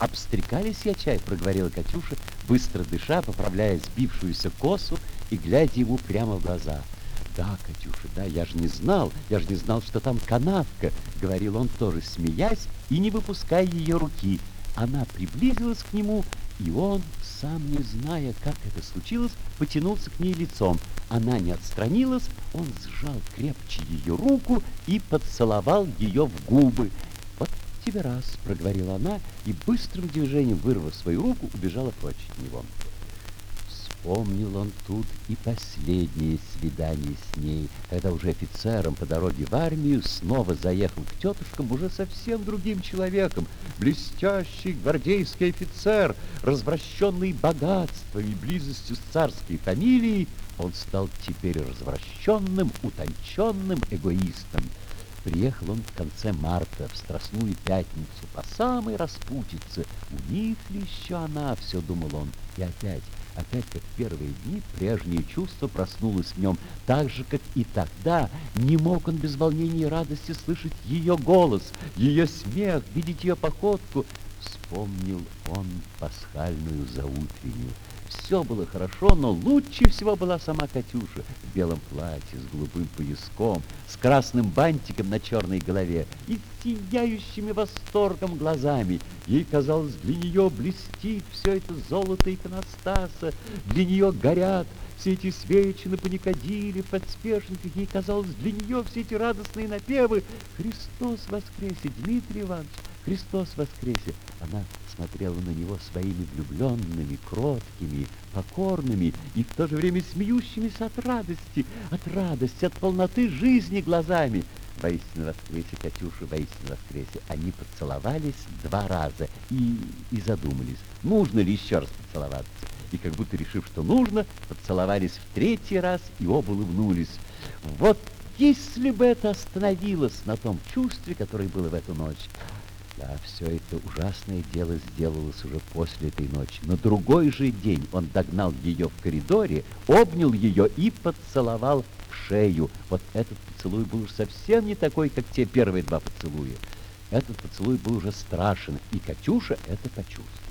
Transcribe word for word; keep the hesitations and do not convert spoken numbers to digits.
«Обстрекались я, чай», — проговорила Катюша, быстро дыша, поправляя сбившуюся косу и глядя ему прямо в глаза. «Да, Катюша, да, я же не знал, я же не знал, что там канавка», — говорил он тоже, смеясь и не выпуская ее руки. Она приблизилась к нему, и он, сам не зная, как это случилось, потянулся к ней лицом. Она не отстранилась, он сжал крепче ее руку и поцеловал ее в губы. «Вот тебе раз», — проговорила она, и быстрым движением, вырвав свою руку, убежала прочь от него. Вспомнил он тут и последнее свидание с ней, когда уже офицером по дороге в армию снова заехал к тетушкам уже совсем другим человеком. Блестящий гвардейский офицер, развращенный богатствами, близостью с царской фамилией, он стал теперь развращенным, утонченным эгоистом. Приехал он в конце марта, в Страстную пятницу, по самой распутице. У них ли еще она, все думал он, и опять... Опять, как в первые дни, прежнее чувство проснулось в нем, так же, как и тогда. Не мог он без волнения и радости слышать ее голос, ее смех, видеть ее походку. Вспомнил он пасхальную заутреннюю. Все было хорошо, но лучше всего была сама Катюша в белом платье с голубым пояском, с красным бантиком на черной голове и сияющими восторгом глазами. Ей казалось, для нее блестит все это золото иконостаса, для нее горят все эти свечи на паникадиле, в подспешниках. Ей казалось, для нее все эти радостные напевы «Христос воскресе, Дмитрий Иванович! Христос воскресе!» Она смотрела на него своими влюбленными, кроткими, покорными и в то же время смеющимися от радости, от радости, от полноты жизни глазами. «Воистину воскресе, Катюша, воистину воскресе!» Они поцеловались два раза и, и задумались, нужно ли еще раз поцеловаться. И как будто решив, что нужно, поцеловались в третий раз и оба улыбнулись. Вот если бы это остановилось на том чувстве, которое было в эту ночь. Да, все это ужасное дело сделалось уже после этой ночи. На другой же день он догнал ее в коридоре, обнял ее и поцеловал в шею. Вот этот поцелуй был уж совсем не такой, как те первые два поцелуя. Этот поцелуй был уже страшен, и Катюша это почувствовала.